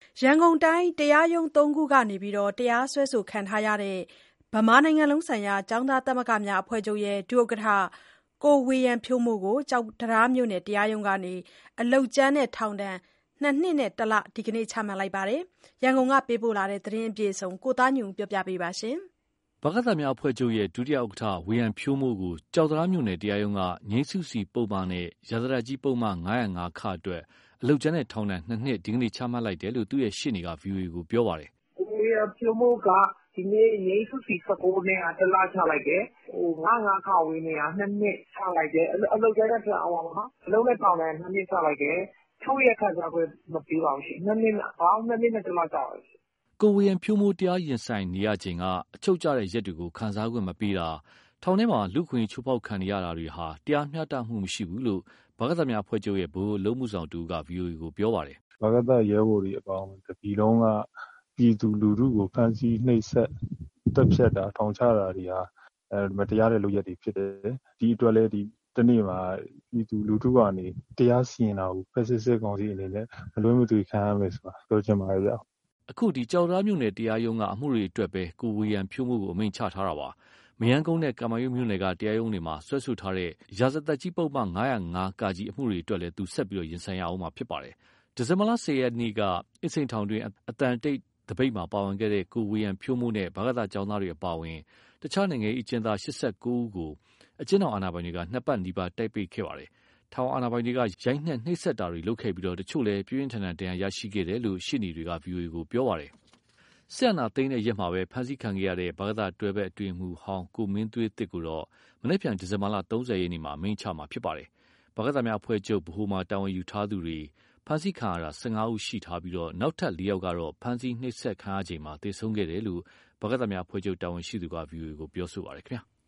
ရန်ကုန်တိုင်းတရားရုံး၃ခုကနေတရားစွဲဆိုခံထားရတဲ့ဗမာနိုင်ငံလုံးဆိုင်ရာကျောင်းသားသမဂ္ဂများအဖွဲ့ချုပ်ဒုဥက္ကဋ္ဌကိုဝေယံဖြိုးမိုးကိုကျောက်တံတားမြို့နယ်တရားရုံးကနေအလုပ်ကြမ်းနဲ့ထောင်ဒဏ်2 နှစ်နဲ့1လဒီကနေ့ချမှတ်လိုက်ပါတယ်။ ရန်ကုန်ကပေးပို့တဲ့သတင်းအပြည့်အစုံကိုသားညွန့်ပြောပြပါမယ်။ဗကသများအဖွဲ့ချုပ်ရဲ့ဒုတိယဥက္ကဋ္ဌဝေယံဖြိုးမိုးကိုကျောက်တံတားမြို့နယ်တရားရုံးကငြိမ်းစုစီပုဒ်မနဲ့ရာဇသတ်ကြီးပုဒ်မ905ခအတွက်အလုပ်ကြမ်းနဲ့ထောင်ဒဏ်2 နှစ်ဒီကနေ့ချမှတ်လိုက်တယ်လို့သူ့ရဲ့ရှေ့နေက VOA ကိုပြောပါတယ်။ကိုဝေယံဖြိုးမိုးကဒီနေ့ငြိမ်းစုစီ19နဲ့1လချလိုက်တယ်။905ခဝေးနဲ့2 နှစ်ချလိုက်တယ်။အလုပ်ကြမ်းနဲ့အလုပ်နဲ့ထောင်ဒဏ်2 နှစ်ချလိုက်တယ်။ချုပ်ရက်ခံစားခွင့်မပေးပါဘူးရှင်။2 နှစ်နဲ့1လကျပါတယ်ရှင်။ကိုဝေယံဖြိုးမိုးတရားရင်ဆိုင်နေရချိန်ကအချုပ်ကျတဲ့ရက်တွေကိုခံစားခွင့်မပေးတာထောင်ထဲမှာလူ့အခွင့်အရေးချိုးဖောက်ခံနေရတာတွေဟာတရားမျှတမှုမရှိဘူးလို့ဗကသများအဖွဲ့ချုပ်ရဲ့ဗဟိုအလုပ်မှုဆောင်တဦးက VOA ကိုပြောပါတယ်။ဗကသရဲဘော်တွေအပေါင်းတပြည်လုံးကပြည်သူလူထုကိုဖမ်းဆီးနှိပ်စက်တပ်ဖြတ်တာထောင်ချတာတွေဟာမတရားတဲ့လုပ်ရပ်တွေဖြစ်တယ်။ဒီအတွက်လည်းတနေ့မှာပြည်သူလူထုကနေတရားစီရင်တာကိုဖက်စစ်ကောင်စီအနေနဲ့မလွဲမသွေခံရမယ်ဆိုတာပြောချင်ပါတယ်ဗျ။အခုကျောက်တံတားမြို့နယ်တရားရုံးကအမှုတွေအတွက်ပဲကိုဝေယံဖြိုးမိုးကိုအမိန့်ချထားတာပါ။မရမ်းကုန်းနဲ့ကမာရွတ်မြို့နယ်ကတရားရုံးတွေမှာစွဲဆိုထားတဲ့ရာဇသတ်ကြီးပုဒ်မ905ကအမှုတွေအတွက်လည်းသူဆက်ပြီးရင်ဆိုင်ရအောင်မှာဖြစ်ပါတယ်။ဒီဇင်ဘာလ10 ရက်နေ့ကအင်းစိန်ထောင်တွင်အသံတိတ်သပိတ်မှာပါဝင်ခဲ့တဲ့ကိုဝေယံဖြိုးမိုးနဲ့ဗကသကျောင်းသားတွေအပါအဝင်တခြားနိုင်ငံရေးအကျဉ်းသား89ဦးကိုအကျဉ်းထောင်အာဏာပိုင်တွေက2 ပတ်နီးပါးတိုက်ပိတ်ခဲ့ပါတယ်။ထောင်အာဏာပိုင်တွေကရိုက်နှက်နှိပ်စက်တာတွေလုပ်ခဲ့ပြီးတချို့လည်းပြင်းပြင်းထန်ထန်ဒဏ်ရာရရှိခဲ့တယ်လို့ရှေ့နေတွေက VOA ကိုပြောပါတယ်။စစ်အာဏာသိမ်းတဲ့ရက်မှာပဲဖမ်းဆီးခံခဲ့ရတဲ့ဗကသတွဲဘက်အတွင်းမှုဟောင်းကိုမင်းသွေးသစ်ကိုတော့မနေ့ပြန်ဒီဇင်ဘာလ30 ရက်နေ့မှာအမိန့်ချမှာဖြစ်ပါတယ်။ဗကသများအဖွဲ့ချုပ်ဗဟိုမှာတာဝန်ယူထားသူတွေဖမ်းဆီးခံရတာ15ဦးရှိထားပြီးနောက်ထပ်4ယောက်ကတော့ဖမ်းဆီးနှိပ်စက်ခံရချိန်မှာသေဆုံးခဲ့တယ်လို့ဗကသများအဖွဲ့ချုပ်တာဝန်ရှိသူက VOA ကိုပြောဆိုပါတယ်ခင်ဗျာ။